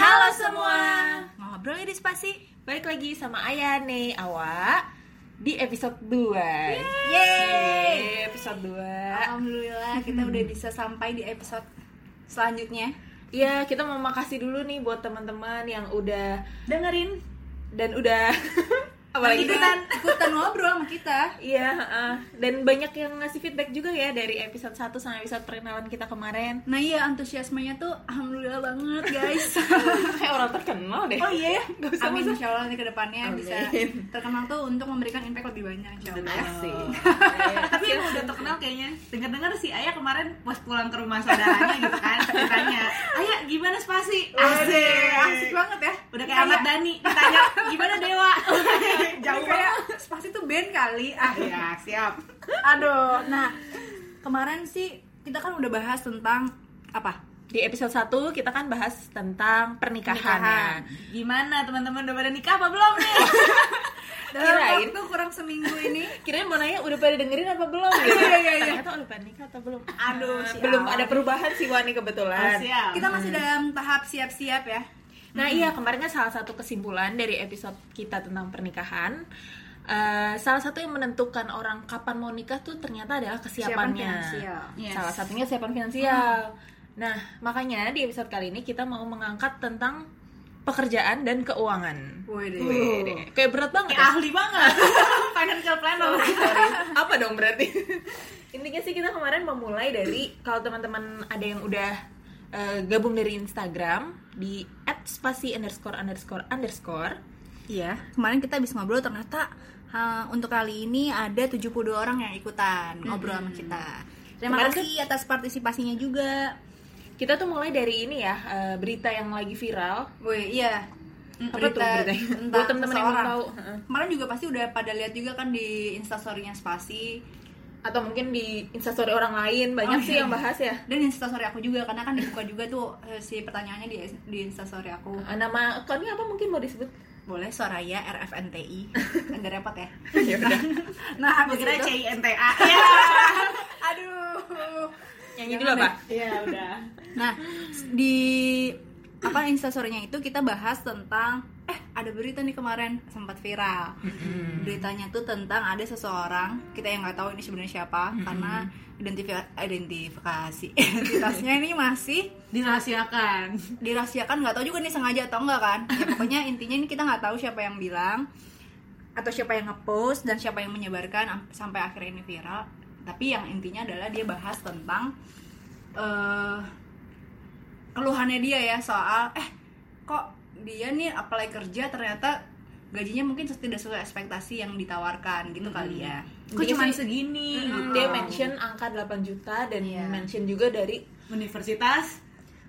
Halo semua, ngobrol di Spasi. balik lagi sama Ayah nih, Awa di episode 2. Yeay. Episode 2. Alhamdulillah kita udah bisa sampai di episode selanjutnya. Iya, kita mau makasih dulu nih buat teman-teman yang udah Dengerin dan udah apalagi ikutan ngobrol sama kita. Iya, dan banyak yang ngasih feedback juga ya dari episode 1 sama episode perkenalan kita kemarin. Nah iya, antusiasmenya tuh alhamdulillah banget guys. Kayak orang terkenal deh. Oh iya ya, Gak usah amin masa. insya Allah nih ke depannya Amin. bisa terkenal tuh untuk memberikan impact lebih banyak insya Allah. Asik. Tapi yang udah terkenal kayaknya dengar-dengar si Ayah kemarin pas pulang ke rumah saudaranya gitu kan, ditanya, Ayah gimana Spasi? Asik banget ya. Udah kayak Ahmad Dhani ditanya gimana Dewa? Jauh kayak Spasi tuh band kali. Ya siap. Aduh, nah kemarin sih kita kan udah bahas tentang apa? Di episode 1 kita kan bahas tentang pernikahan. Gimana teman-teman udah pada nikah apa belum nih? Dalam Kirain. waktu kurang seminggu ini. Kirain mau nanya udah pada dengerin apa belum gitu. Iya. Ternyata udah pada nikah atau belum? Aduh, siap. Belum ada perubahan sih Wani kebetulan. Siap. Kita masih dalam tahap siap-siap ya. Nah iya, kemarin kan salah satu kesimpulan dari episode kita tentang pernikahan, salah satu yang menentukan orang kapan mau nikah tuh ternyata adalah kesiapannya. finansial. Yes. Salah satunya kesiapan finansial. Nah makanya di episode kali ini kita mau mengangkat tentang pekerjaan dan keuangan. Wih, Kayak berat banget Kayak ahli banget. Financial planner. Sorry. Apa dong berarti? Intinya sih kita kemarin memulai dari kalau teman-teman ada yang udah gabung dari Instagram di @spasi____. Iya, kemarin kita habis ngobrol ternyata untuk kali ini ada 72 orang yang ikutan ngobrol sama kita. Terima Kemarin kasih atas partisipasinya juga. Kita tuh mulai dari ini ya, berita yang lagi viral. Wih, iya. Apa tuh beritanya? tentang Buat teman-teman yang seseorang. belum tahu. Kemarin juga pasti udah pada lihat juga kan di Instastory-nya Spasi. Atau mungkin di instastory orang lain banyak sih iya. yang bahas ya. Dan Instastory aku juga karena kan dibuka juga tuh si pertanyaannya di Instastory aku. Nama akunnya apa mungkin mau disebut? Boleh, Soraya RFNTI. Enggak repot ya. Ya udah. Nah, Gue habis kira itu CINTA. Ya. aduh. Nyanyi dulu apa? Iya udah. Nah, di Instastory-nya itu kita bahas tentang ada berita nih kemarin sempat viral. Beritanya tuh tentang ada seseorang, kita yang nggak tahu ini sebenarnya siapa karena identitasnya ini masih dirahasiakan, nggak tahu juga nih sengaja atau enggak kan. Ya pokoknya intinya ini kita nggak tahu siapa yang bilang atau siapa yang ngepost dan siapa yang menyebarkan sampai akhirnya ini viral. Tapi yang intinya adalah dia bahas tentang keluhannya dia ya soal kok dia nih apply kerja ternyata gajinya mungkin tidak sesuai ekspektasi yang ditawarkan gitu kali ya. Kok Dia cuma sih- segini? Dia mention angka 8 juta dan Iya. mention juga dari Universitas.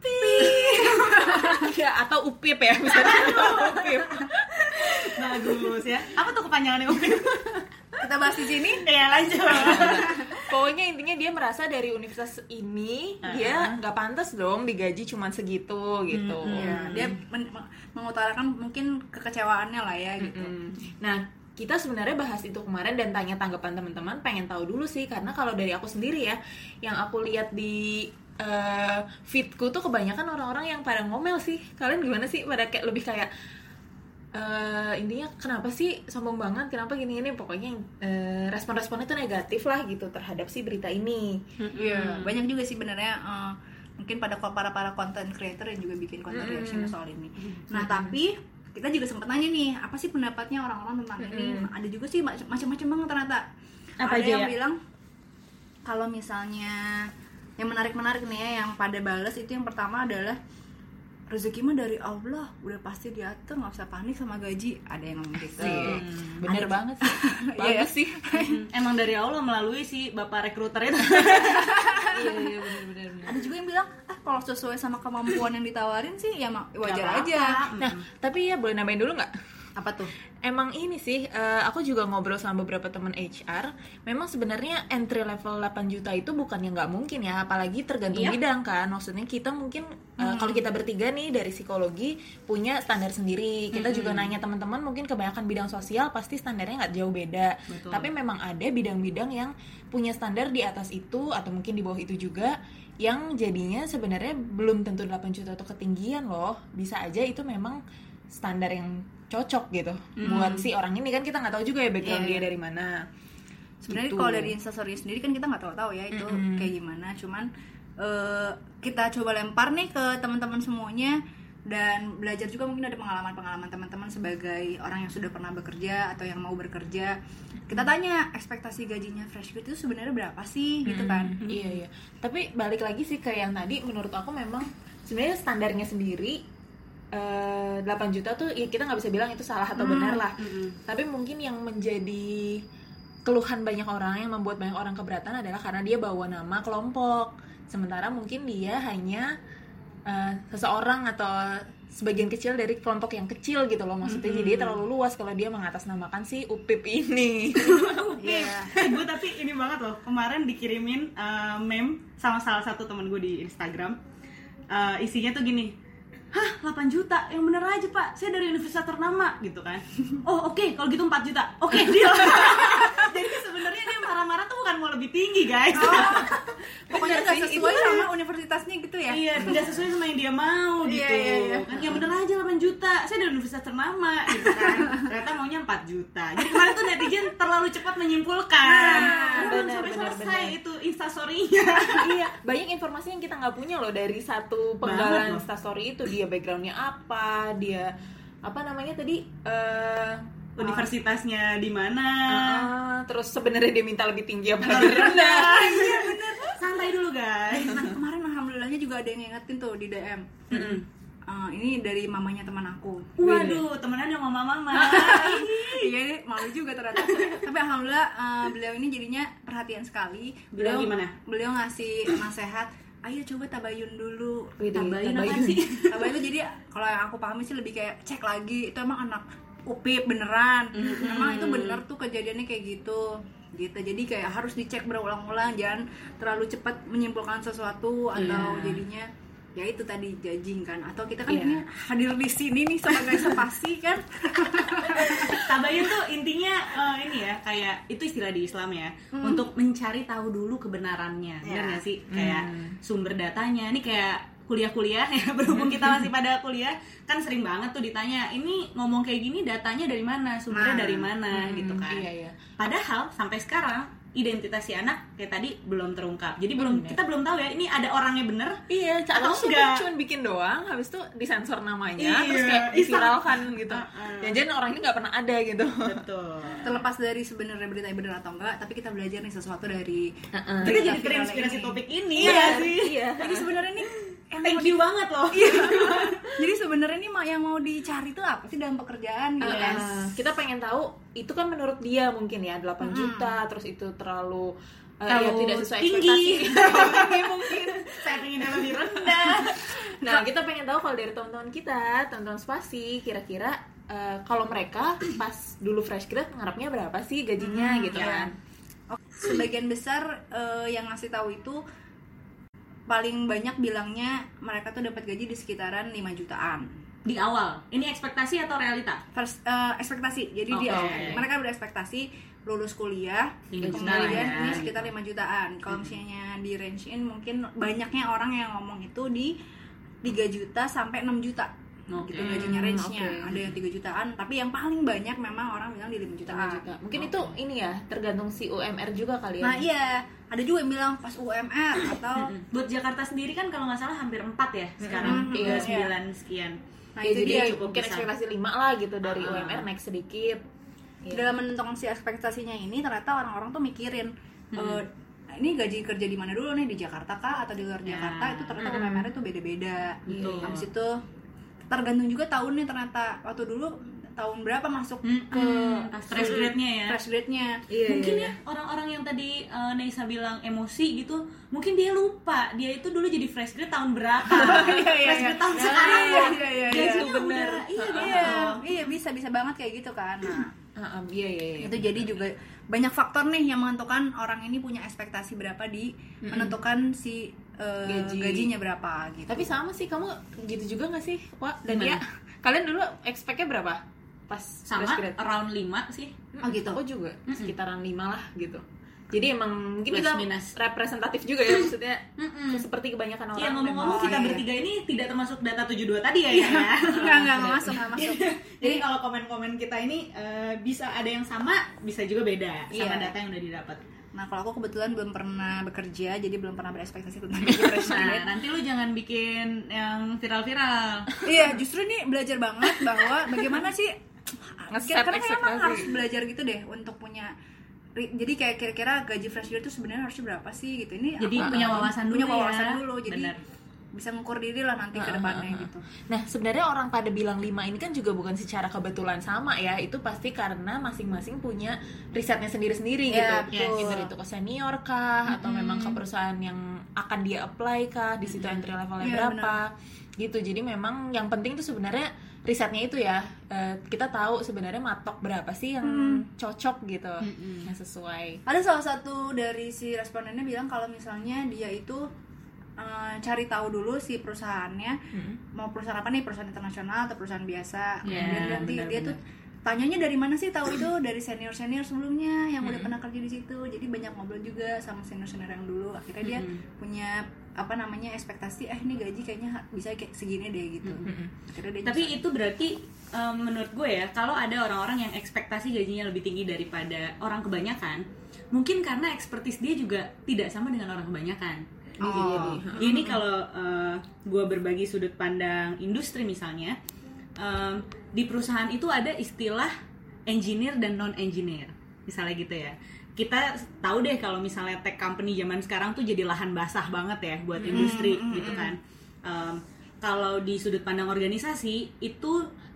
ya atau UPIP ya misalnya. UPIP. Bagus ya. Apa tuh kepanjangannya UPI? Kita bahas di sini. Ya lanjut. Pokoknya intinya dia merasa dari universitas ini dia nggak pantas dong digaji cuma segitu gitu. Ya, dia mengutarakan mungkin kekecewaannya lah ya gitu. Nah kita sebenarnya bahas itu kemarin dan tanya tanggapan teman-teman, pengen tahu dulu sih karena kalau dari aku sendiri ya, yang aku lihat di feedku tuh kebanyakan orang-orang yang pada ngomel sih. Kalian gimana sih? Pada kayak lebih kayak intinya kenapa sih sombong banget, kenapa gini-gini, pokoknya respon-responnya tuh negatif lah gitu terhadap si berita ini. Iya, banyak juga sih benernya mungkin pada para content creator yang juga bikin content reaction soal ini. Nah, tapi kita juga sempat nanya nih, apa sih pendapatnya orang-orang tentang ini? Ada juga sih macam-macam banget ternyata. Apa Ada aja yang ya? bilang kalau misalnya yang menarik-menarik nih ya, yang pada bales itu yang pertama adalah rezeki mah dari Allah, udah pasti diatur, nggak usah panik sama gaji. Ada yang ngomong gitu. Bener Ada- banget sih. Iya. Bagus sih. Emang dari Allah melalui si bapak rekruter itu. Iya bener. Ada juga yang bilang, kalau sesuai sama kemampuan yang ditawarin sih ya wajar Gak aja. Nah, tapi ya boleh nambahin dulu nggak? Apa tuh? Emang ini sih, aku juga ngobrol sama beberapa teman HR. Memang sebenarnya entry level 8 juta itu bukan yang nggak mungkin ya, apalagi tergantung bidang kan. Maksudnya kita mungkin kalau kita bertiga nih dari psikologi punya standar sendiri. Kita juga nanya teman-teman, mungkin kebanyakan bidang sosial pasti standarnya nggak jauh beda. Betul. Tapi memang ada bidang-bidang yang punya standar di atas itu atau mungkin di bawah itu juga, yang jadinya sebenarnya belum tentu 8 juta atau ketinggian loh. Bisa aja itu memang standar yang cocok gitu buat si orang ini, kan kita nggak tahu juga ya background dia dari mana. Sebenarnya Gitu. kalau dari Instastory sendiri kan kita nggak tahu ya itu kayak gimana. Cuman kita coba lempar nih ke teman-teman semuanya dan belajar juga, mungkin ada pengalaman-pengalaman teman-teman sebagai orang yang sudah pernah bekerja atau yang mau bekerja. Kita tanya ekspektasi gajinya fresh grade itu sebenarnya berapa sih gitu kan. Iya. Tapi balik lagi sih ke yang tadi, menurut aku memang sebenarnya standarnya sendiri 8 juta tuh ya kita nggak bisa bilang itu salah atau benar lah. Tapi mungkin yang menjadi keluhan banyak orang, yang membuat banyak orang keberatan adalah karena dia bawa nama kelompok, sementara mungkin dia hanya seseorang atau sebagian kecil dari kelompok yang kecil gitu loh maksudnya. Jadi terlalu luas kalau dia mengatasnamakan si UPIP ini. Gue tapi ini banget loh, kemarin dikirimin meme sama salah satu temen gue di Instagram. Isinya tuh gini, hah 8 juta, yang bener aja pak, saya dari universitas ternama gitu kan. Oh oke, kalau gitu 4 juta, oke deal. Jadi sebenarnya dia marah-marah tuh bukan mau lebih tinggi guys. Pokoknya nggak sesuai sama universitasnya gitu ya. Iya, tidak sesuai sama yang dia mau gitu. Kan yang bener aja 8 juta, saya dari universitas ternama gitu kan. Ternyata maunya 4 juta. Jadi kemarin tuh netizen terlalu cepat menyimpulkan. Belum sampai selesai itu instastory-nya. Iya, banyak informasi yang kita nggak punya loh dari satu penggalan instastory itu. Dia backgroundnya apa, dia apa namanya tadi, Universitasnya di mana? terus sebenarnya dia minta lebih tinggi apa lebih rendah. Iya bener. Santai dulu guys. Nah kemarin alhamdulillahnya juga ada yang ngingetin tuh di DM. Ini dari mamanya teman aku. Waduh, temenan sama mama-mama. Iya, malu juga ternyata. Tapi alhamdulillah beliau ini jadinya perhatian sekali. Beliau gimana? Beliau ngasih nasihat, ayo coba tabayun dulu. Tabayun apa sih? Tabayun itu jadi kalau yang aku pahami sih lebih kayak cek lagi, itu emang anak UPIP beneran. Memang itu bener tuh kejadiannya kayak gitu. Jadi kayak harus dicek berulang-ulang, jangan terlalu cepat menyimpulkan sesuatu atau jadinya ya itu tadi judging kan, atau kita kan ini hadir di sini nih sebagai spasi kan. Tabayun tuh intinya ini ya, kayak itu istilah di Islam ya, untuk mencari tahu dulu kebenarannya. Benar nggak sih? Kayak sumber datanya. Ini kayak kuliah-kuliah ya, berhubung kita masih pada kuliah kan sering banget tuh ditanya, ini ngomong kayak gini datanya dari mana, sumbernya dari mana gitu kan. Iya. Padahal sampai sekarang identitas si anak kayak tadi belum terungkap. Jadi kita belum tahu ya ini ada orangnya bener. Iya, atau siapa cuma bikin doang, habis itu disensor namanya, terus kayak diviralkan gitu. Jangan-jangan orang ini nggak pernah ada gitu. Betul. Terlepas dari sebenarnya beritanya benar atau enggak, tapi kita belajar nih sesuatu dari Kita jadi terinspirasi topik ini. Iya. Jadi sebenarnya nih Thank you banget loh. jadi sebenarnya nih yang mau dicari tuh apa sih dalam pekerjaan gitu kan? Kita pengen tahu itu kan menurut dia mungkin ya 8 juta, terus itu terlalu tidak sesuai tinggi. ekspektasi. Mungkin Saya pengen yang lebih rendah. nah kita pengen tahu kalau dari teman-teman kita, teman-teman spasi, kira-kira kalau mereka pas dulu fresh grade ngarepnya berapa sih gajinya gitu kan. Sebagian besar yang ngasih tahu itu paling banyak bilangnya mereka tuh dapat gaji di sekitaran 5 jutaan. Di awal, ini ekspektasi atau realita? First, ekspektasi. Jadi mereka berekspektasi lulus kuliah, Tinggi kemudian ya, ini sekitar 5 jutaan. Kalau misalnya di range-in mungkin banyaknya orang yang ngomong itu di 3 juta sampai 6 juta. Gitu gajinya range-nya. Ada yang 3 jutaan, tapi yang paling banyak memang orang bilang di 5 jutaan. Mungkin itu ini ya, tergantung si UMR juga kali ya. Nah iya, ada juga yang bilang pas UMR atau buat Jakarta sendiri kan kalau nggak salah hampir 4 ya sekarang. 9 sekian. nah ya, itu jadi dia cukup mungkin ekspektasi 5 lah gitu dari UMR naik sedikit. dalam menentukan si ekspektasinya ini ternyata orang-orang tuh mikirin ini gaji kerja di mana dulu nih, di Jakarta kah atau di luar Jakarta. Itu ternyata UMR-nya tuh beda-beda. Habis itu tergantung juga tahunnya, ternyata waktu dulu tahun berapa masuk ke fresh grade-nya ya. Fresh grade-nya. Mungkin ya orang-orang yang tadi Neisa bilang emosi gitu, mungkin dia lupa dia itu dulu jadi fresh grade tahun berapa. Fresh grade tahun sekarang ya. Iya, Gajinya benar. udah Iya, bisa bisa banget kayak gitu kan. Nah, Iya. itu jadi juga banyak faktor nih yang menentukan orang ini punya ekspektasi berapa di menentukan si gajinya berapa gitu. Tapi sama sih, kamu gitu juga nggak sih, Wak dan Dia? Kalian dulu expect-nya berapa pas Sama fresh grad? around 5 sih. Oh gitu. Aku juga sekitaran 5 lah gitu. Jadi emang mungkin Plus kita minus. representatif juga ya, maksudnya seperti kebanyakan orang. Iya, ngomong-ngomong memang. kita bertiga ini tidak termasuk data 72 tadi ya. Enggak masuk. Jadi kalau komen-komen kita ini bisa ada yang sama, bisa juga beda sama Iya. data yang udah didapat. Nah, kalau aku kebetulan belum pernah bekerja, jadi belum pernah berekspektasi tentang gaji fresh Nah, grad. nanti lu jangan bikin yang viral-viral. Iya, justru nih belajar banget bahwa bagaimana sih Nge-set karena emang ekspektasi. harus belajar gitu deh untuk punya jadi kayak kira-kira gaji fresh grad itu sebenarnya harusnya berapa sih gitu. Ini Jadi aku punya wawasan punya dulu ya. wawasan dulu, jadi Bener. bisa ngukur diri lah nanti ke depannya gitu. Nah, sebenarnya orang pada bilang 5 ini kan juga bukan secara kebetulan sama ya. Itu pasti karena masing-masing punya risetnya sendiri-sendiri Iya, gitu. betul. Either itu ke senior kah atau memang ke perusahaan yang akan dia apply kah, di situ entry levelnya Iya, berapa. Gitu. Jadi memang yang penting itu sebenarnya risetnya itu ya. Kita tahu sebenarnya matok berapa sih yang cocok gitu, yang sesuai. Ada salah satu dari si respondennya bilang kalau misalnya dia itu cari tahu dulu si perusahaannya mau perusahaan apa nih, perusahaan internasional atau perusahaan biasa. Iya, Kemudian nanti dia tuh tanyanya dari mana sih tahu itu, dari senior sebelumnya yang udah pernah kerja di situ. Jadi banyak ngobrol juga sama senior yang dulu. Akhirnya dia punya ekspektasi ini gaji kayaknya bisa kayak segini deh gitu. Akhirnya dia Tapi itu berarti menurut gue ya, kalau ada orang-orang yang ekspektasi gajinya lebih tinggi daripada orang kebanyakan, mungkin karena expertise dia juga tidak sama dengan orang kebanyakan. Ini kalau gue berbagi sudut pandang industri misalnya, di perusahaan itu ada istilah engineer dan non-engineer, misalnya gitu ya. Kita tahu deh kalau misalnya tech company zaman sekarang tuh jadi lahan basah banget ya buat industri gitu kan. Kalau di sudut pandang organisasi itu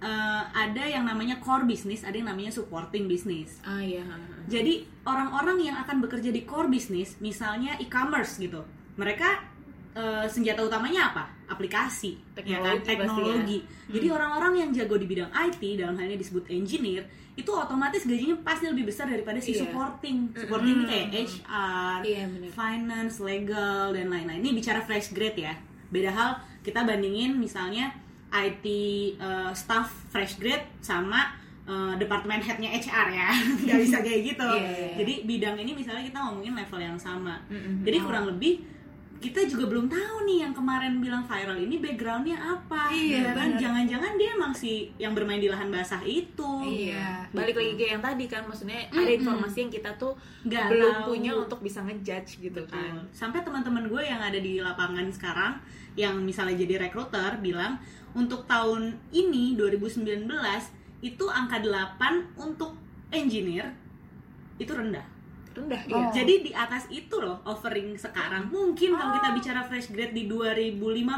ada yang namanya core business, ada yang namanya supporting business. Iya. Jadi orang-orang yang akan bekerja di core business, misalnya e-commerce gitu, mereka senjata utamanya apa? Aplikasi, teknologi. Jadi orang-orang yang jago di bidang IT, dalam hal ini disebut engineer, itu otomatis gajinya pasti lebih besar daripada si supporting. Supporting ini kayak HR, finance, legal, dan lain-lain. Ini bicara fresh grade ya. Beda hal kita bandingin misalnya IT staff fresh grade sama departemen headnya HR ya. Nggak bisa kayak gitu. Jadi bidang ini misalnya kita ngomongin level yang sama. Jadi kurang lebih kita juga belum tahu nih yang kemarin bilang viral ini backgroundnya apa. Iya, kan? benar. Jangan-jangan dia emang si yang bermain di lahan basah itu. Iya. Balik lagi ke yang tadi kan, maksudnya ada informasi yang kita tuh Nggak belum tahu. punya untuk bisa ngejudge gitu kan. Sampai teman-teman gue yang ada di lapangan sekarang yang misalnya jadi recruiter bilang untuk tahun ini 2019 itu angka 8 untuk engineer itu rendah. Iya. Jadi di atas itu loh offering sekarang. Mungkin kalau kita bicara fresh grade di 2015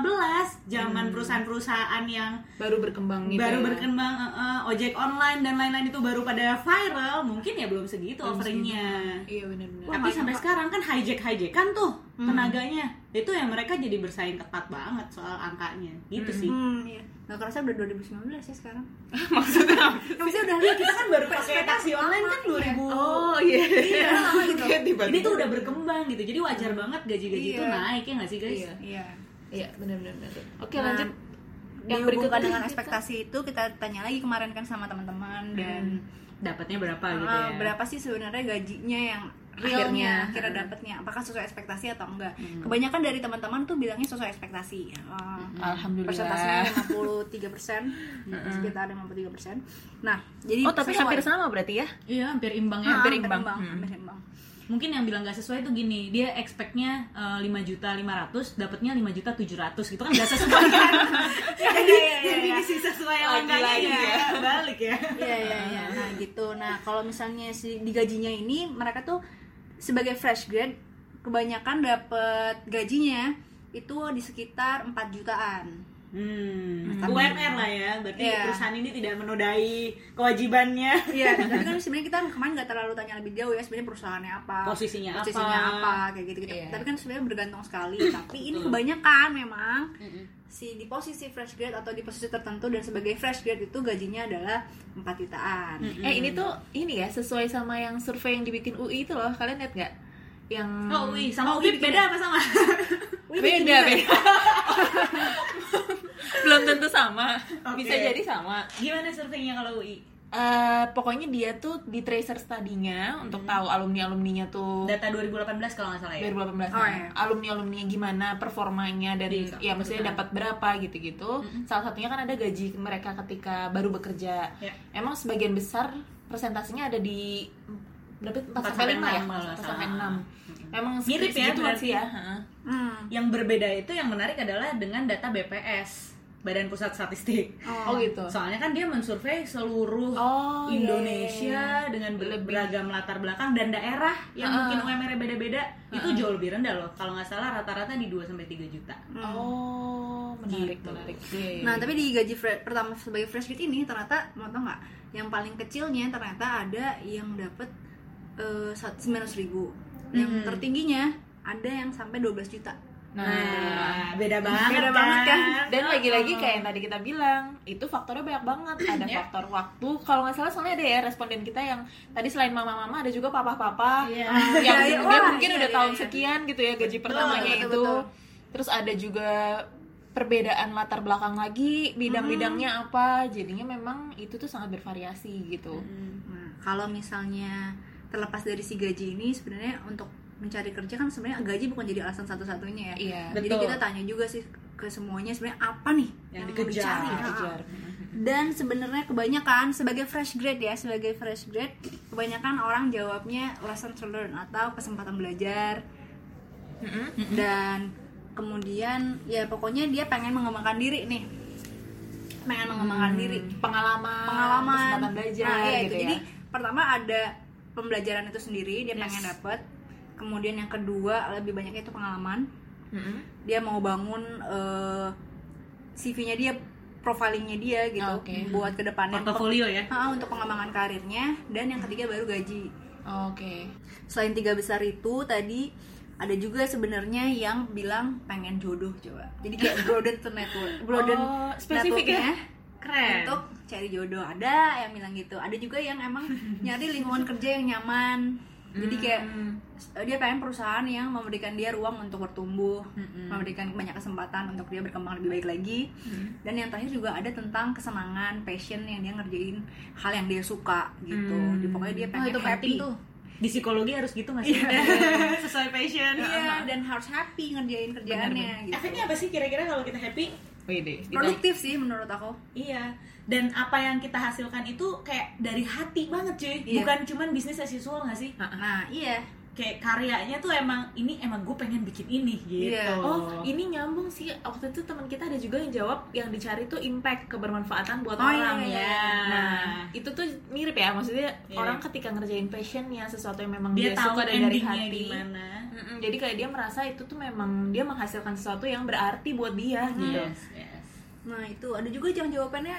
zaman perusahaan-perusahaan yang Baru berkembang gitu. baru berkembang, ojek online dan lain-lain itu baru pada viral, mungkin ya belum segitu offeringnya. Iya benar-benar. Tapi sampai sekarang kan hijack-hijackan tuh tenaganya. Itu yang mereka jadi bersaing ketat banget soal angkanya. Gitu sih. Iya. Nggak kerasa udah 2019 ya sekarang. Maksudnya Maksudnya udah Kita kan baru pakai taksi online kan 2000. oh iya. gitu. Ini tuh udah berkembang gitu. Jadi wajar banget gaji-gaji itu Iya. naik ya nggak sih guys? Iya. Iya. Iya, benar-benar. Oke, Nah, lanjut. Dihubungkan dengan ekspektasi itu kita tanya lagi kemarin kan sama teman-teman dan Dapatnya berapa gitu ya? berapa sih sebenarnya gajinya yang realnya kira dapatnya, apakah sesuai ekspektasi atau enggak. Kebanyakan dari teman-teman tuh bilangnya sesuai ekspektasi. Alhamdulillah. Persentasenya 53%, sekitar 53%. Nah, jadi Oh, tapi sesuai. hampir sama berarti ya? Iya, hampir imbang ya. hampir imbang. Hampir imbang. Mungkin yang bilang nggak sesuai tuh gini, dia expect-nya 5.500.000, dapatnya 5.700.000 gitu kan nggak sesuai kan? Definisi sesuai angkanya ya balik ya. Iya. Nah, gitu. Nah, kalau misalnya di gajinya ini mereka tuh sebagai fresh grade kebanyakan dapat gajinya itu di sekitar 4 jutaan. 4 UMR lah ya, berarti Iya. perusahaan ini tidak menodai kewajibannya. Iya, tapi kan sebenarnya kita kemarin nggak terlalu tanya lebih jauh ya sebenarnya perusahaannya apa, Posisinya apa, kayak gitu. Iya. Tapi kan sebenarnya bergantung sekali. Tapi ini kebanyakan memang di posisi fresh grade atau di posisi tertentu dan sebagai fresh grade itu gajinya adalah 4 jutaan. Ini tuh ini ya sesuai sama yang survei yang dibikin UI itu loh, kalian lihat nggak? Yang Oh, UI sama UI UI beda apa sama? beda. Belum tentu sama, Oke. bisa jadi sama. Gimana surveinya kalau UI? Pokoknya dia tuh di tracer studinya untuk tahu alumni-alumninya tuh Data 2018 kalau nggak salah ya. 2018 Oh, iya. alumni-alumninya gimana performanya dan Di ya maksudnya dapat berapa gitu-gitu. Salah satunya kan ada gaji mereka ketika baru bekerja. Ya. Emang sebagian besar persentasenya ada di berapa 4 sampai 5 ya? 4 sampai 6. Emang Mirip ya, segituan berarti. sih ya. heeh. Yang berbeda itu yang menarik adalah dengan data BPS, Badan Pusat Statistik. Oh gitu. Soalnya kan dia mensurvei seluruh Oh, iya, Indonesia iya. dengan beragam latar belakang dan daerah yang mungkin UMR-nya beda-beda, itu jauh lebih rendah loh. Kalau nggak salah rata-rata di 2 sampai 3 juta. Oh, menarik, Gitu. menarik. Iya, iya, Nah, iya. tapi di gaji pertama sebagai fresh grade ini ternyata mau tau nggak? Yang paling kecilnya ternyata ada yang dapat 900.000. Yang tertingginya ada yang sampai 12 juta. Nah, beda banget Beda banget kan? dan lagi-lagi kayak yang tadi kita bilang, itu faktornya banyak banget. Ada faktor waktu. Kalau nggak salah soalnya ada ya responden kita yang tadi selain mama-mama ada juga papa-papa Iya. yang Iya, dia wah, mungkin iya, udah iya, tahun iya. sekian gitu ya gaji pertamanya betul, itu. betul. Terus ada juga perbedaan latar belakang lagi, bidang-bidangnya apa. Jadinya memang itu tuh sangat bervariasi gitu. Nah, kalau misalnya terlepas dari si gaji ini sebenarnya untuk mencari kerja kan sebenarnya gaji bukan jadi alasan satu-satunya ya. Iya. Jadi Betul. kita tanya juga sih ke semuanya sebenarnya apa nih Yang mau dikejar. dicari. Dikejar. Dan sebenarnya kebanyakan sebagai fresh grade ya, sebagai fresh grade kebanyakan orang jawabnya lesson to learn atau kesempatan belajar. Dan kemudian ya pokoknya dia pengen mengembangkan diri nih. Pengen mengembangkan diri, pengalaman, kesempatan belajar nah, iya, gitu itu. ya. Jadi pertama ada pembelajaran itu sendiri dia pengen dapat. Kemudian yang kedua lebih banyaknya itu pengalaman. Dia mau bangun CV-nya dia, profilingnya dia gitu, Oke. buat kedepannya Portofolio ya. untuk pengembangan karirnya. Dan yang ketiga baru gaji. Oke. Selain 3 besar itu tadi ada juga sebenarnya yang bilang pengen jodoh coba. Jadi kayak broaden to network, broaden Oh, spesifik ya? networknya Keren. untuk cari jodoh. Ada yang bilang gitu. Ada juga yang emang nyari lingkungan kerja yang nyaman. Jadi kayak dia pengen perusahaan yang memberikan dia ruang untuk bertumbuh, memberikan banyak kesempatan untuk dia berkembang lebih baik lagi. Dan yang terakhir juga ada tentang kesenangan, passion yang dia ngerjain hal yang dia suka gitu. Pokoknya dia pengen itu happy penting tuh. Di psikologi harus gitu nggak sih? Sesuai passion. Iya, dan harus happy ngerjain kerjaannya gitu. Efeknya apa sih kira-kira kalau kita happy? Wede. Produktif sih menurut aku. Iya. Dan apa yang kita hasilkan itu kayak dari hati banget cuy. Iya. Bukan cuman bisnis as usual nggak sih? Nah, iya. Kayak karyanya tuh emang gue pengen bikin ini gitu. Iya. Oh, ini nyambung sih. Waktu itu teman kita ada juga yang jawab yang dicari tuh impact, kebermanfaatan buat Oh, orang. iya. Nah, itu tuh mirip ya. Maksudnya Iya. orang ketika ngerjain passionnya, sesuatu yang memang Dia dia, tahu suka dan dari endingnya hati. gimana. Jadi kayak dia merasa itu tuh memang dia menghasilkan sesuatu yang berarti buat dia gitu. Yes. Nah, itu ada juga yang jawabannya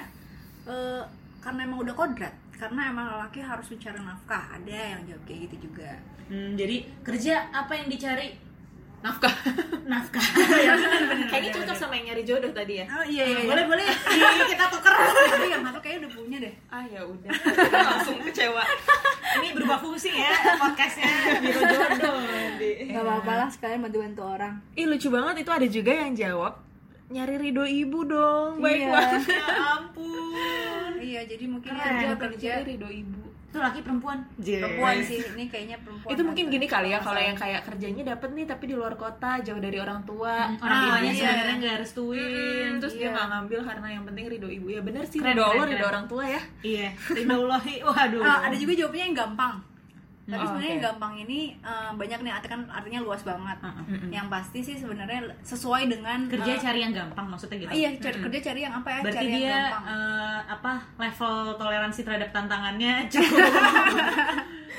karena emang udah kodrat. Karena emang lelaki harus mencari nafkah. Ada yang jawab kayak gitu juga. Jadi kerja apa yang dicari? Nafkah. Nafkah. Kayaknya cocok sama yang nyari jodoh tadi ya. Oh iya. Boleh kita tuker. Tapi yang satu kayaknya udah punya deh. Ah ya udah. Langsung kecewa. Ini berubah fungsi ya podcastnya biro jodoh. Gak apa-apa lah sekalian bantu-bantu orang. Ih lucu banget itu ada juga yang jawab nyari ridho ibu dong. Baik Iya. banget. Ya ampun. Iya, jadi mungkin Kerja kerja ridho ibu. Itu laki perempuan? perempuan sih. Ini kayaknya perempuan. Itu mungkin gini kali ya kalau yang kayak kerjanya dapet nih tapi di luar kota jauh dari orang tua. Orang tuanya iya. sebenarnya nggak restuin. Terus Iya. dia nggak ngambil karena yang penting ridho ibu. Ya benar sih, Keren, ridho Allah, keren, ridho keren. orang tua ya. Iya. Ridaullahi. Waduh. ada juga jawabannya yang gampang. Tapi Oh, sebenarnya oke. yang gampang ini banyak nih, artinya luas banget. Yang pasti sih sebenarnya sesuai dengan Kerja cari yang gampang maksudnya gitu. iya, kerja cari yang apa ya? Berarti Cari yang dia gampang. level toleransi terhadap tantangannya cukup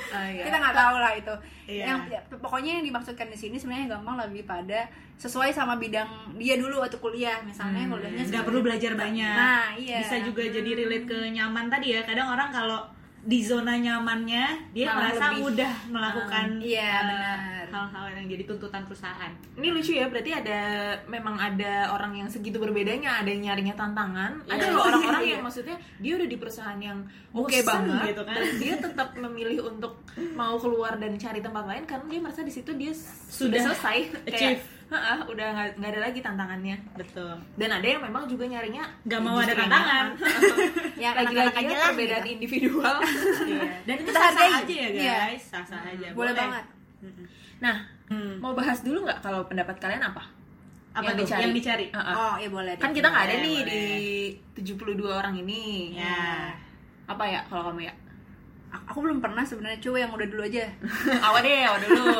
Iya. Kita nggak tahu lah itu. Iya. Yang pokoknya yang dimaksudkan di sini sebenarnya gampang lebih pada sesuai sama bidang dia dulu waktu kuliah. Misalnya kuliahnya nggak perlu belajar banyak. Nah, iya. Bisa juga jadi relate ke nyaman tadi ya. Kadang orang kalau di zona nyamannya dia Malah merasa lebih. mudah melakukan Iya, benar. hal-hal yang jadi tuntutan perusahaan. Ini lucu ya, berarti memang ada orang yang segitu berbedanya, ada yang nyarinya tantangan, ada loh orang-orang yang maksudnya dia udah di perusahaan yang oke Bosen banget, gitu kan. dan dia tetap memilih untuk mau keluar dan cari tempat lain karena dia merasa di situ dia sudah selesai, achieve. kayak udah nggak ada lagi tantangannya. Betul. Dan ada yang memang juga nyarinya Nggak mau ada justru tantangan. Ya, lagi-lagi anak-anak aja lah, perbedaan gitu. individual. Iya. Dan itu Kita sah hargai. aja ya Iya. guys, sah-sah aja. Boleh banget. Nah, mau bahas dulu nggak kalau pendapat kalian apa? Apa tuh yang dicari? Oh, iya boleh. Kan deh. kita nggak ada Boleh, nih boleh. di 72 orang ini. Ya. Apa ya kalau kamu ya? Aku belum pernah sebenarnya, coba yang udah dulu aja. Awal dulu.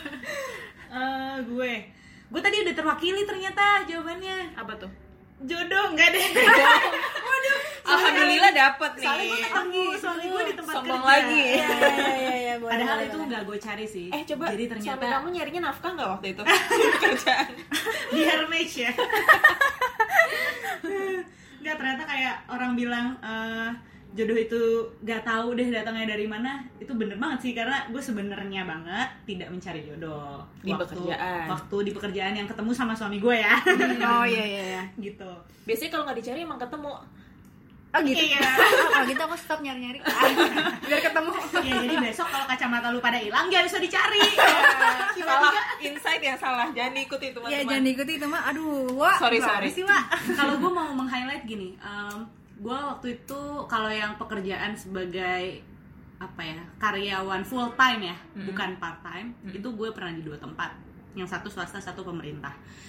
Gue tadi udah terwakili ternyata jawabannya. Apa tuh? Jodoh enggak deh. Alhamdulillah dapet nih. Soalnya gue ketemu suami gue di tempat Sombong kerja. lagi. Iya, boleh. Padahal boleh, itu boleh. nggak gue cari sih. Coba Jadi ternyata suami kamu nyarinya nafkah nggak waktu itu? Kerjaan. di Hermes ya. Nggak, ternyata kayak orang bilang jodoh itu nggak tahu deh datangnya dari mana. Itu bener banget sih, karena gue sebenarnya banget tidak mencari jodoh Di pekerjaan. Waktu di pekerjaan yang ketemu sama suami gue ya. Oh iya. Gitu. Biasanya kalau nggak dicari emang ketemu. Oh gitu. Iya. Kalau gitu aku stop nyari-nyari. Biar ketemu. Ya, jadi besok kalau kacamata lu pada hilang gak bisa dicari. Salah insight yang salah. Jangan diikuti Ya teman-teman. jangan diikuti itu mah. Aduh, wah. Sorry. sih, Wak. Kalau gue mau meng-highlight gini, gue waktu itu kalau yang pekerjaan sebagai apa ya, karyawan full time ya, bukan part time, itu gue pernah di 2 tempat, yang satu swasta, satu pemerintah.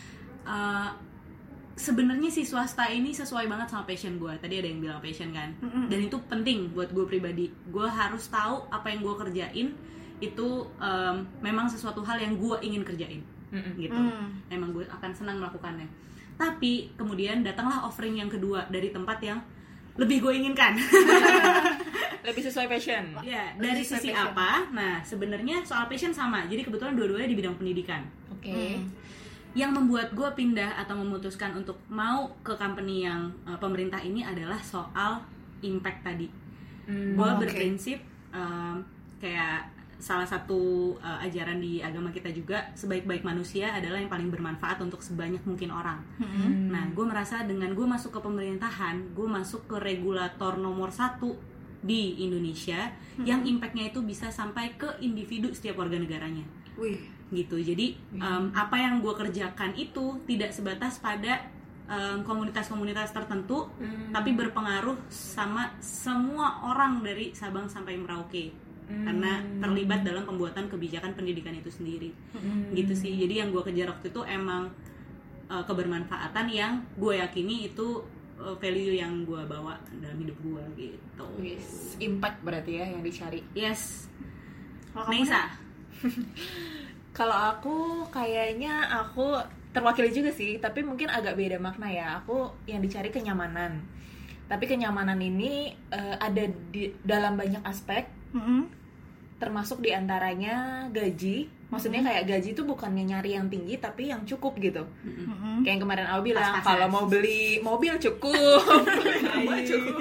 Sebenarnya si swasta ini sesuai banget sama passion gue. Tadi ada yang bilang passion kan, dan itu penting buat gue pribadi. Gue harus tahu apa yang gue kerjain itu memang sesuatu hal yang gue ingin kerjain, gitu. Emang gue akan senang melakukannya. Tapi kemudian datanglah offering yang kedua dari tempat yang lebih gue inginkan. Lebih sesuai passion. Ya, dari sisi apa? Nah, sebenarnya soal passion sama. Jadi kebetulan dua-duanya di bidang pendidikan. Oke. Yang membuat gue pindah atau memutuskan untuk mau ke company yang pemerintah ini adalah soal impact tadi. Gue berprinsip kayak salah satu ajaran di agama kita juga, sebaik-baik manusia adalah yang paling bermanfaat untuk sebanyak mungkin orang. Nah, gue merasa dengan gue masuk ke pemerintahan, gue masuk ke regulator nomor 1 di Indonesia yang impactnya itu bisa sampai ke individu setiap warga negaranya. Wih. Gitu. Jadi apa yang gue kerjakan itu tidak sebatas pada komunitas-komunitas tertentu, tapi berpengaruh sama semua orang dari Sabang sampai Merauke, karena terlibat dalam pembuatan kebijakan pendidikan itu sendiri. Gitu sih. Jadi yang gue kejar waktu itu emang kebermanfaatan yang gue yakini itu value yang gue bawa dalam hidup gue gitu. Yes. Impact berarti ya yang dicari. Yes. Kalau kamu, Nesa. Kalau aku kayaknya aku terwakili juga sih, tapi mungkin agak beda makna ya. Aku yang dicari kenyamanan. Tapi kenyamanan ini ada di dalam banyak aspek, termasuk diantaranya gaji. Maksudnya kayak gaji itu bukannya nyari yang tinggi, tapi yang cukup gitu. Kayak yang kemarin aku bilang, Pas-pasan. kalau mau beli mobil cukup, beli rumah cukup.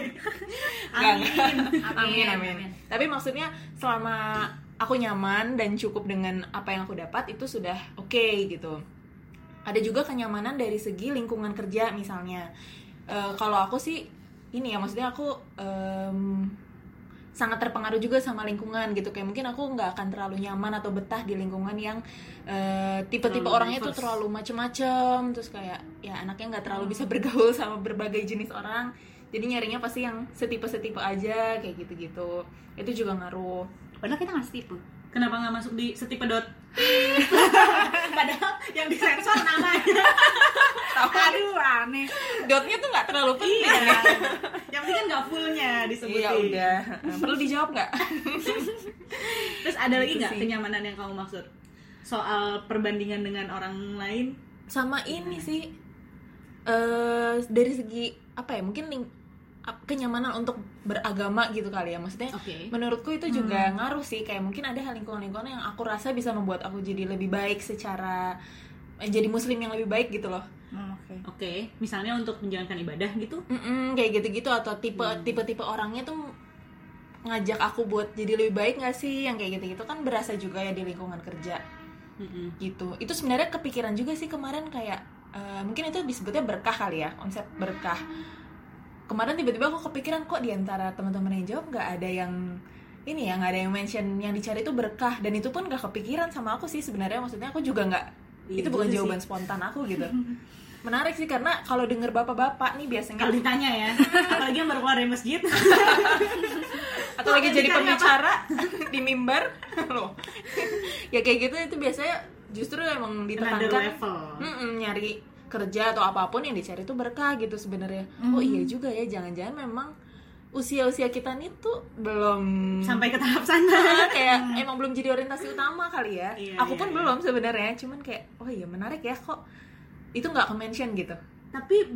Amin. Tapi maksudnya selama aku nyaman dan cukup dengan apa yang aku dapat, itu sudah oke gitu. Ada juga kenyamanan dari segi lingkungan kerja misalnya. Kalau aku sih ini ya, maksudnya aku sangat terpengaruh juga sama lingkungan gitu. Kayak mungkin aku nggak akan terlalu nyaman atau betah di lingkungan yang tipe-tipe Terlalu orangnya tuh diverse. terlalu macem-macem, terus kayak ya anaknya nggak terlalu bisa bergaul sama berbagai jenis orang. Jadi nyarinya pasti yang setipe-setipe aja kayak gitu-gitu. Itu juga ngaruh. padahal kita nggak setipe. Kenapa nggak masuk di setipe dot? Padahal yang disensor namanya. Aduh, aneh. Dotnya tuh nggak terlalu penting. Iya. Yang penting kan nggak fullnya disebutin. Iya udah. Perlu dijawab nggak? Terus ada lagi Gitu nggak sih. kenyamanan yang kamu maksud? Soal perbandingan dengan orang lain? Sama ini sih dari segi apa ya, mungkin kenyamanan untuk beragama gitu kali ya, maksudnya menurutku itu juga ngaruh sih, kayak mungkin ada hal lingkungan yang aku rasa bisa membuat aku jadi lebih baik secara jadi muslim yang lebih baik gitu loh. Oke, misalnya untuk menjalankan ibadah gitu, kayak gitu-gitu, atau tipe orangnya tuh ngajak aku buat jadi lebih baik nggak sih, yang kayak gitu-gitu kan berasa juga ya di lingkungan kerja. Gitu. Itu sebenarnya kepikiran juga sih kemarin, kayak mungkin itu disebutnya berkah kali ya, konsep berkah. Kemarin tiba-tiba aku kepikiran, kok diantara teman-teman yang jawab nggak ada yang ini ya, nggak ada yang mention yang dicari itu berkah, dan itu pun nggak kepikiran sama aku sih sebenarnya, maksudnya aku juga nggak, itu bukan jawaban spontan aku gitu. Menarik sih, karena kalau denger bapak-bapak nih biasanya kalau ditanya ya, apalagi yang baru keluar dari masjid atau lagi jadi pembicara di mimbar loh ya kayak gitu, itu biasanya justru emang ditekankan nyari kerja atau apapun yang dicari itu berkah gitu sebenarnya. Oh iya juga ya, jangan-jangan memang usia kita nih tuh belum sampai ke tahap sana. Kayak emang belum jadi orientasi utama kali ya. Aku pun belum sebenarnya, cuman kayak oh iya menarik ya, kok itu nggak ke-mention gitu. Tapi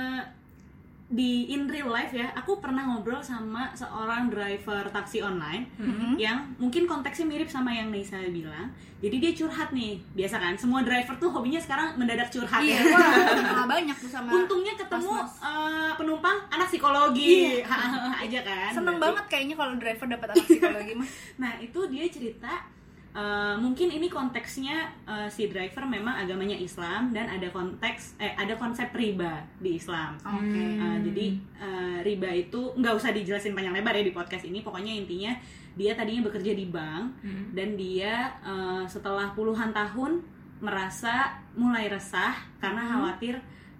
di in real life ya, aku pernah ngobrol sama seorang driver taksi online yang mungkin konteksnya mirip sama yang Neisa bilang. Jadi dia curhat nih, biasa kan semua driver tuh hobinya sekarang mendadak curhat ya. Wah, banyak tuh sama. Untungnya ketemu penumpang anak psikologi aja kan. Seneng banget kayaknya kalau driver dapat anak psikologi mah. Nah itu dia cerita, mungkin ini konteksnya si driver memang agamanya Islam dan ada konsep riba di Islam. Jadi riba itu nggak usah dijelasin panjang lebar ya di podcast ini. Pokoknya intinya dia tadinya bekerja di bank dan dia setelah puluhan tahun merasa mulai resah karena khawatir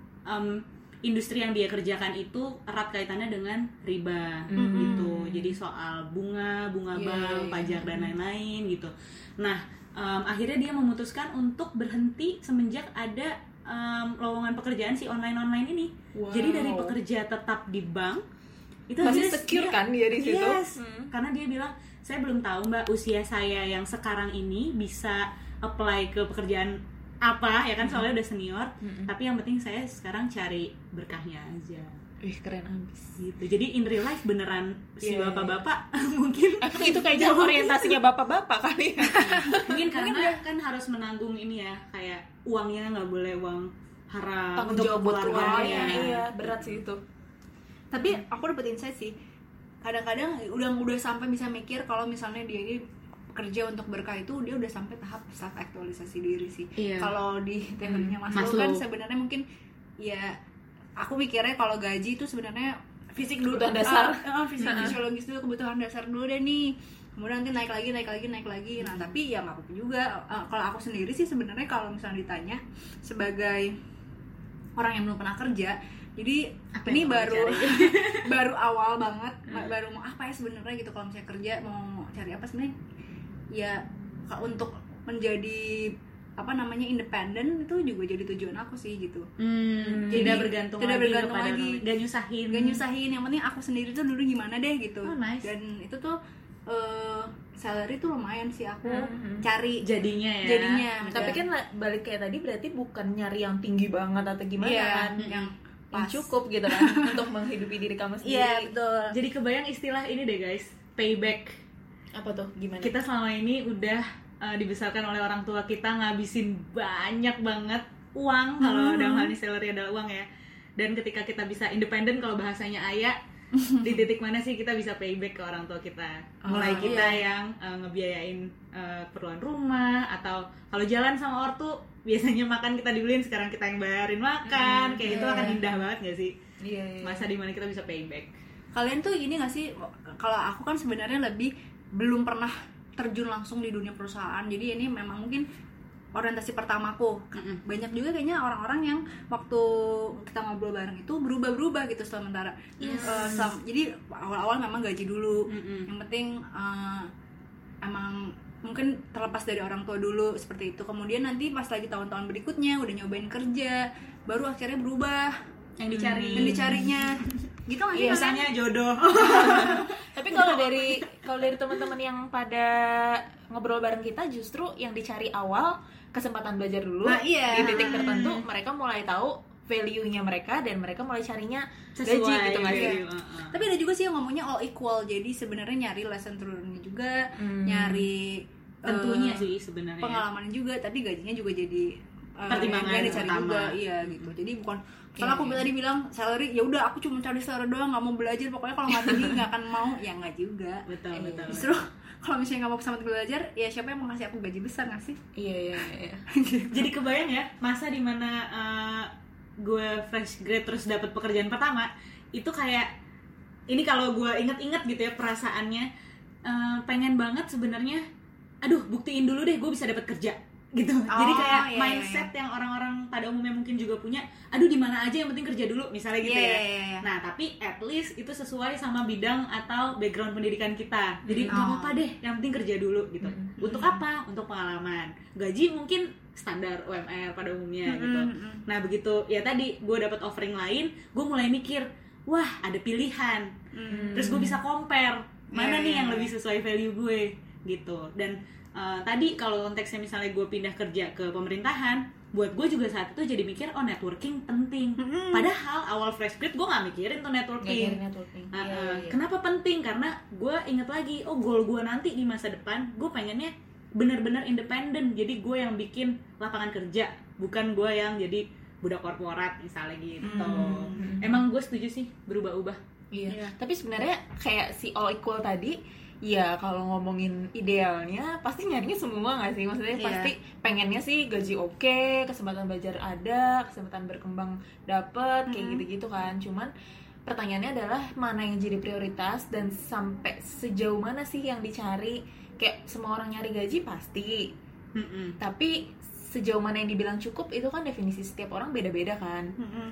industri yang dia kerjakan itu erat kaitannya dengan riba gitu. Jadi soal bunga bank, pajak dan lain-lain gitu. Nah, akhirnya dia memutuskan untuk berhenti semenjak ada lowongan pekerjaan si online ini. Jadi dari pekerja tetap di bank itu masih secure kan dia di situ. Karena dia bilang, saya belum tahu Mbak usia saya yang sekarang ini bisa apply ke pekerjaan apa ya kan, soalnya udah senior. Tapi yang penting saya sekarang cari berkahnya aja. Keren abis gitu. Jadi in real life beneran si bapak-bapak mungkin itu kayaknya orientasinya bapak-bapak kali ya. Mungkin karena kan harus menanggung ini ya, kayak uangnya nggak boleh uang haram untuk keluarganya. Iya, berat sih itu. Tapi aku dapet insight sih, kadang-kadang udah sampai bisa mikir kalau misalnya dia ini kerja untuk berkah itu, dia udah sampai tahap self aktualisasi diri sih. Kalau di teorinya Maslow kan sebenarnya mungkin ya, aku mikirnya kalau gaji itu sebenarnya fisik dulu, kebutuhan dasar, fisiologis dulu, kebutuhan dasar dulu deh nih. Kemudian nanti naik lagi. Nah tapi ya nggak apa-apa juga. Kalau aku sendiri sih sebenarnya kalau misalnya ditanya sebagai orang yang belum pernah kerja, jadi ini baru awal banget, baru mau apa ya sebenarnya gitu. Kalau misalnya kerja mau cari apa sebenarnya? Ya untuk menjadi independen itu juga jadi tujuan aku sih gitu. Jadi tidak bergantung lagi, gak nyusahin. Yang penting aku sendiri tuh dulu gimana deh gitu. Nice. Dan itu tuh salary tuh lumayan sih aku cari jadinya ya. Tapi kan balik kayak tadi, berarti bukan nyari yang tinggi banget atau gimana kan, yang cukup gitu kan untuk menghidupi diri kamu sendiri. Iya betul. Jadi kebayang istilah ini deh guys, payback. Apa tuh? Gimana? Kita selama ini udah dibesarkan oleh orang tua kita ngabisin banyak banget uang, kalau dalam hal ini salary adalah uang ya. Dan ketika kita bisa independen, kalau bahasanya Ayah, di titik mana sih kita bisa payback ke orang tua kita? Mulai kita yang ngebiayain keperluan rumah, atau kalau jalan sama ortu biasanya makan kita dibeliin, sekarang kita yang bayarin makan. Kayak itu akan indah banget gak sih? Masa dimana kita bisa payback. Kalian tuh ini gak sih, kalau aku kan sebenarnya lebih belum pernah terjun langsung di dunia perusahaan, jadi ini memang mungkin orientasi pertamaku. Banyak juga kayaknya orang-orang yang waktu kita ngobrol bareng itu berubah-berubah gitu sementara. Jadi awal-awal memang gaji dulu, yang penting emang mungkin terlepas dari orang tua dulu seperti itu. Kemudian nanti pas lagi tahun-tahun berikutnya udah nyobain kerja, baru akhirnya berubah yang dicarinya gitu nggak sih? Misalnya jodoh. Tapi kalau dari teman-teman yang pada ngobrol bareng kita, justru yang dicari awal kesempatan belajar dulu. Di titik tertentu mereka mulai tahu value-nya mereka dan mereka mulai carinya gaji gitu nggak sih? Tapi ada juga sih yang ngomongnya all equal, jadi sebenarnya nyari lesson learning juga, nyari tentunya sih sebenarnya pengalaman juga, tapi gajinya juga jadi pertimbangan yang dicari utama juga, iya gitu. Jadi bukan kalau aku tadi bilang salary, ya udah aku cuma cari salary doang, nggak mau belajar, pokoknya kalau nggak tinggi nggak akan mau, ya nggak juga. betul. Justru kalau misalnya nggak mau sama belajar, ya siapa yang mau ngasih aku gaji besar nggak sih? Iya. Jadi kebayang ya masa dimana gue fresh grade terus dapat pekerjaan pertama, itu kayak ini kalau gue inget-inget gitu ya perasaannya, pengen banget sebenarnya, aduh buktiin dulu deh gue bisa dapat kerja gitu. Jadi kayak mindset yang orang-orang pada umumnya mungkin juga punya, aduh di mana aja yang penting kerja dulu misalnya gitu ya. Nah tapi at least itu sesuai sama bidang atau background pendidikan kita, jadi nggak apa-apa deh yang penting kerja dulu gitu. Untuk apa? Untuk pengalaman. Gaji mungkin standar UMR pada umumnya gitu. Nah begitu ya tadi gue dapat offering lain, gue mulai mikir, wah ada pilihan. Terus gue bisa compare mana nih yang lebih sesuai value gue gitu. Dan tadi kalau konteksnya misalnya gue pindah kerja ke pemerintahan, buat gue juga saat itu jadi mikir, oh networking penting. Padahal awal fresh grade gue nggak mikirin tuh networking. Kenapa penting? Karena gue inget lagi, oh goal gue nanti di masa depan, gue pengennya benar-benar independen. Jadi gue yang bikin lapangan kerja, bukan gue yang jadi budak korporat misalnya gitu. Emang gue setuju sih berubah-ubah. Iya. Tapi sebenarnya kayak si all equal tadi, ya kalau ngomongin idealnya pasti nyarinya semua nggak sih? Maksudnya pasti pengennya sih gaji oke, kesempatan belajar ada, kesempatan berkembang dapet, kayak gitu-gitu kan. Cuman pertanyaannya adalah mana yang jadi prioritas dan sampai sejauh mana sih yang dicari. Kayak semua orang nyari gaji pasti, tapi sejauh mana yang dibilang cukup itu kan definisi setiap orang beda-beda kan.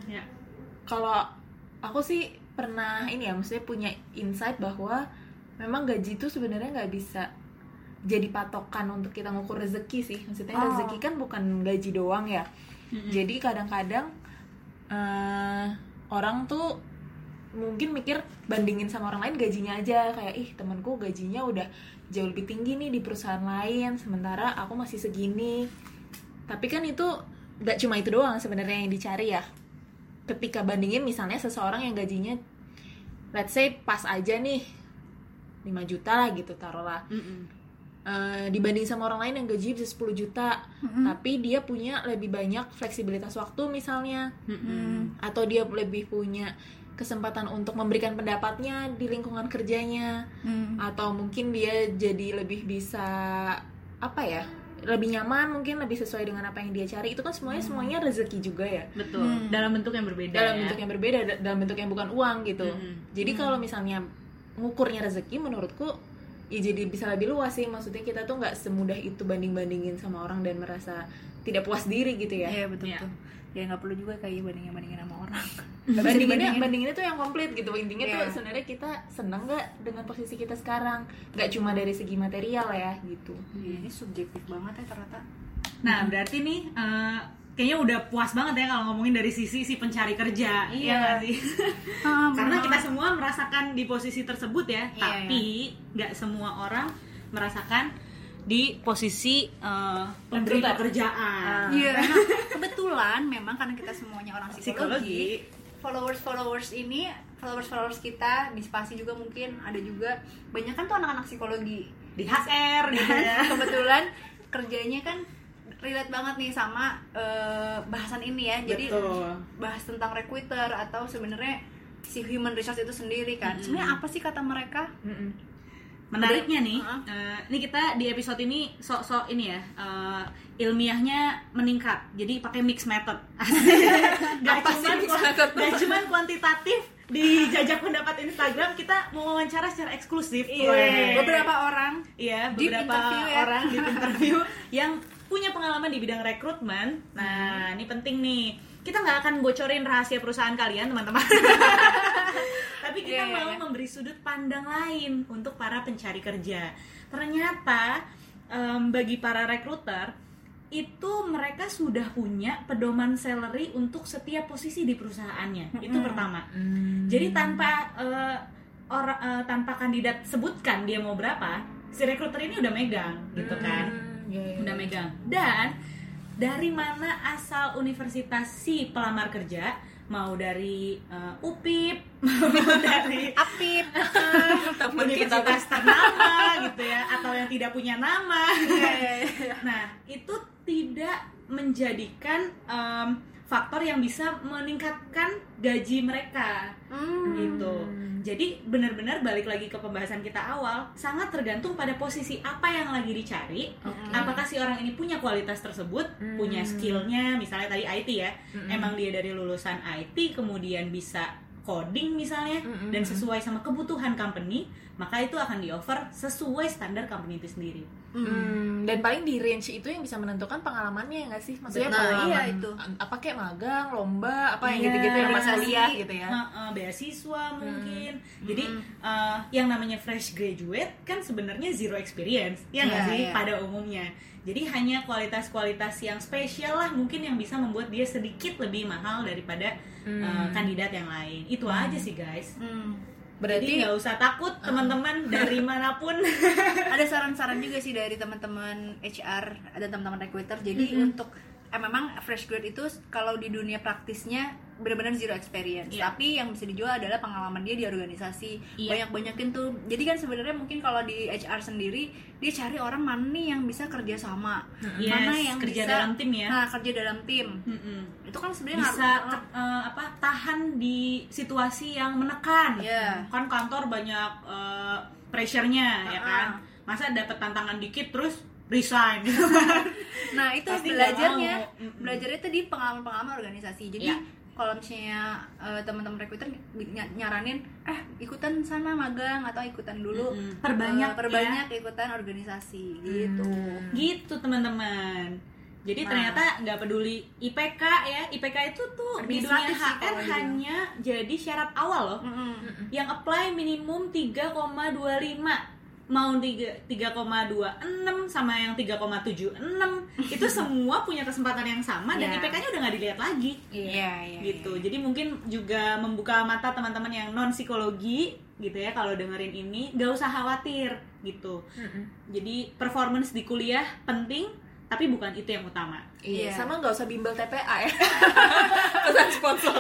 Kalau aku sih pernah ini ya, maksudnya punya insight bahwa memang gaji itu sebenarnya nggak bisa jadi patokan untuk kita ngukur rezeki sih. Maksudnya rezeki kan bukan gaji doang ya. Jadi kadang-kadang orang tuh mungkin mikir bandingin sama orang lain gajinya aja, kayak ih temanku gajinya udah jauh lebih tinggi nih di perusahaan lain, sementara aku masih segini. Tapi kan itu nggak cuma itu doang sebenarnya yang dicari ya. Ketika bandingin misalnya seseorang yang gajinya let's say pas aja nih 5 juta lah gitu taruhlah, dibanding sama orang lain yang gaji bisa 10 juta, tapi dia punya lebih banyak fleksibilitas waktu misalnya, atau dia lebih punya kesempatan untuk memberikan pendapatnya di lingkungan kerjanya, atau mungkin dia jadi lebih bisa apa ya, lebih nyaman, mungkin lebih sesuai dengan apa yang dia cari. Itu kan semuanya rezeki juga ya. Betul. Dalam bentuk yang berbeda. Bentuk yang berbeda, dalam bentuk yang bukan uang gitu. Jadi kalau misalnya ngukurnya rezeki, menurutku ya jadi bisa lebih luas sih. Maksudnya kita tuh nggak semudah itu banding-bandingin sama orang dan merasa tidak puas diri gitu ya. Iya betul. Ya nggak perlu juga kayak bandingin sama orang. Bandinginnya tuh yang komplit gitu. Intinya tuh sebenarnya kita seneng nggak dengan posisi kita sekarang, nggak cuma dari segi material ya gitu. Ini subjektif banget ya ternyata. Nah berarti nih kayaknya udah puas banget ya kalau ngomongin dari sisi si pencari kerja. Iya nggak sih? Karena kita semua merasakan di posisi tersebut ya. Tapi nggak semua orang merasakan di posisi pemberi pekerjaan. Iya. Kebetulan memang karena kita semuanya orang psikologi. Followers kita di Spasi juga mungkin ada juga banyak kan tuh anak-anak psikologi di HR gitu ya. Kebetulan kerjanya kan relate banget nih sama bahasan ini ya. Jadi bahas tentang recruiter atau sebenarnya si human resource itu sendiri kan. Sebenarnya apa sih kata mereka? Menariknya nih, ini kita di episode ini sok-sok ini ya, ilmiahnya meningkat, jadi pakai mix method. Gak cuma kuantitatif di jajak pendapat Instagram, kita mau wawancara secara eksklusif. Beberapa orang, orang di interview yang punya pengalaman di bidang rekrutmen. Nah, ini penting nih. Kita nggak akan bocorin rahasia perusahaan kalian, teman-teman. Tapi kita mau memberi sudut pandang lain untuk para pencari kerja. Ternyata bagi para rekruter itu mereka sudah punya pedoman salary untuk setiap posisi di perusahaannya. Itu pertama. Jadi tanpa tanpa kandidat sebutkan dia mau berapa, si rekruter ini udah megang, gitu kan? Udah megang. Dan dari mana asal universitas si pelamar kerja, mau dari UPIP, mau dari Apip. universitas ternama gitu ya, atau yang tidak punya nama. Nah, itu tidak menjadikan faktor yang bisa meningkatkan gaji mereka gitu. Jadi benar-benar balik lagi ke pembahasan kita awal, sangat tergantung pada posisi apa yang lagi dicari. Apakah si orang ini punya kualitas tersebut, punya skillnya, misalnya tadi IT ya, emang dia dari lulusan IT kemudian bisa coding misalnya, dan sesuai sama kebutuhan company, maka itu akan di-offer sesuai standar company itu sendiri. Dan paling di range itu yang bisa menentukan pengalamannya ya nggak sih? Maksudnya Betul, pengalaman iya itu. apa kayak magang, lomba, apa yang Iya, gitu-gitu yang pas organisasi, kuliah gitu ya. Beasiswa mungkin. Jadi yang namanya fresh graduate kan sebenarnya zero experience, ya nggak Iya, sih iya. pada umumnya. Jadi hanya kualitas-kualitas yang spesial lah mungkin yang bisa membuat dia sedikit lebih mahal daripada kandidat yang lain. Itu aja sih guys. Berarti Jadi nggak usah takut teman-teman dari manapun. Ada saran-saran juga sih dari teman-teman HR, ada teman-teman recruiter. Jadi untuk memang fresh grad itu kalau di dunia praktisnya benar-benar zero experience. Iya. Tapi yang bisa dijual adalah pengalaman dia di organisasi. Iya. Banyak-banyakin tuh. Jadi kan sebenarnya mungkin kalau di HR sendiri dia cari orang mana nih yang bisa kerja sama, mana yang kerja bisa dalam tim ya. Nah, kerja dalam tim. Itu kan sebenarnya Bisa tahan di situasi yang menekan. Iya. Kan kantor banyak pressure-nya ya kan. Masa dapat tantangan dikit terus resign gitu kan. Nah itu Pasti nggak belajarnya itu di pengalaman-pengalaman organisasi. Jadi kalau misalnya teman-teman recruiter nyaranin ikutan sana magang atau ikutan dulu Perbanyak ikutan organisasi gitu. Gitu teman-teman. Jadi ternyata nggak peduli IPK ya. IPK itu tuh di dunia Administratif sih HR kalau hanya jadi syarat awal loh. Yang apply minimum 3,25. Mau 3,26 sama yang 3,76 itu semua punya kesempatan yang sama dan IPK-nya udah nggak dilihat lagi. Iya. Gitu. Jadi mungkin juga membuka mata teman-teman yang non psikologi gitu ya, kalau dengerin ini nggak usah khawatir gitu. Jadi performance di kuliah penting, tapi bukan itu yang utama. Iya, sama nggak usah bimbel TPA ya. Pesan sponsor.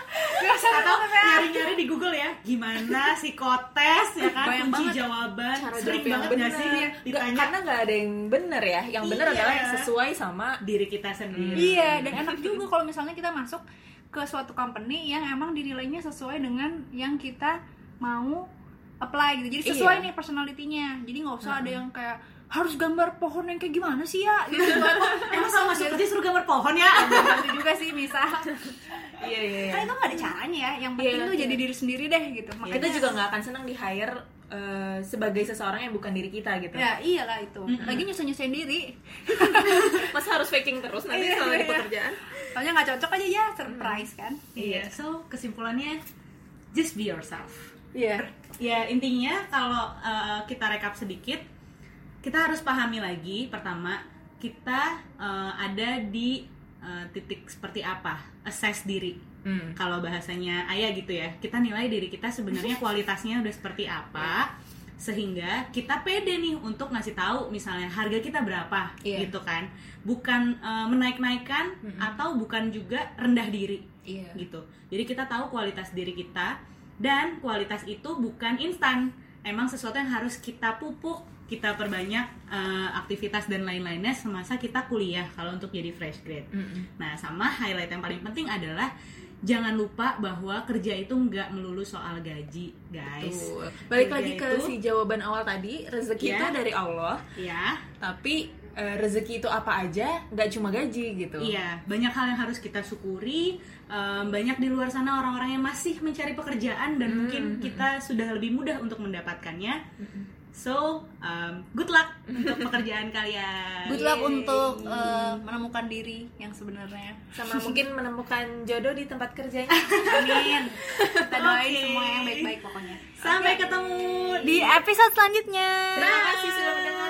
Atau nyari-nyari di Google ya, gimana psikotes ya kan, Banyak kunci banget jawaban. Cara Sering jawab yang banget bener. nggak sih ditanya Karena nggak ada yang bener ya. Yang bener Iya. adalah yang sesuai sama diri kita sendiri. Iya, dan enak juga kalau misalnya kita masuk ke suatu company yang emang dinilainya sesuai dengan yang kita mau apply gitu. Jadi sesuai nih personality-nya. Jadi nggak usah ada yang kayak harus gambar pohon yang kayak gimana sih ya gitu. Emang sama masuk kerja suruh gambar pohon ya? Itu juga sih misal. Iya. Kan itu nggak ada caranya ya. Yang penting tuh jadi diri sendiri deh gitu. Makanya Kita juga nggak akan senang di hire sebagai seseorang yang bukan diri kita gitu. ya iyalah itu. Lagi nyusahin diri. Masa harus faking terus nanti kalau di pekerjaan? Soalnya nggak cocok aja ya, surprise kan. Iya. So kesimpulannya just be yourself. Iya. Ya intinya kalau kita rekap sedikit, kita harus pahami lagi pertama kita ada di titik seperti apa, assess diri. Kalau bahasanya Ayah gitu ya, kita nilai diri kita sebenarnya kualitasnya udah seperti apa, sehingga kita pede nih untuk ngasih tahu misalnya harga kita berapa, gitu kan, bukan menaik-naikkan atau bukan juga rendah diri, gitu. Jadi kita tahu kualitas diri kita, dan kualitas itu bukan instan, emang sesuatu yang harus kita pupuk, kita perbanyak aktivitas dan lain-lainnya semasa kita kuliah kalau untuk jadi fresh grade. Nah, sama highlight yang paling penting adalah jangan lupa bahwa kerja itu nggak melulu soal gaji, guys. Betul. Balik Kerja lagi ke itu- si jawaban awal tadi, rezeki itu dari Allah. Ya, Tapi rezeki itu apa aja, nggak cuma gaji gitu. iya, banyak hal yang harus kita syukuri. Banyak di luar sana orang-orang yang masih mencari pekerjaan dan mungkin kita sudah lebih mudah untuk mendapatkannya. So, good luck untuk pekerjaan kalian. Good luck untuk menemukan diri yang sebenarnya. Sama mungkin menemukan jodoh di tempat kerjanya. Amin. Kita doain Oke. semua yang baik-baik pokoknya. Sampai ketemu Di episode selanjutnya. Terima kasih sudah mendengar.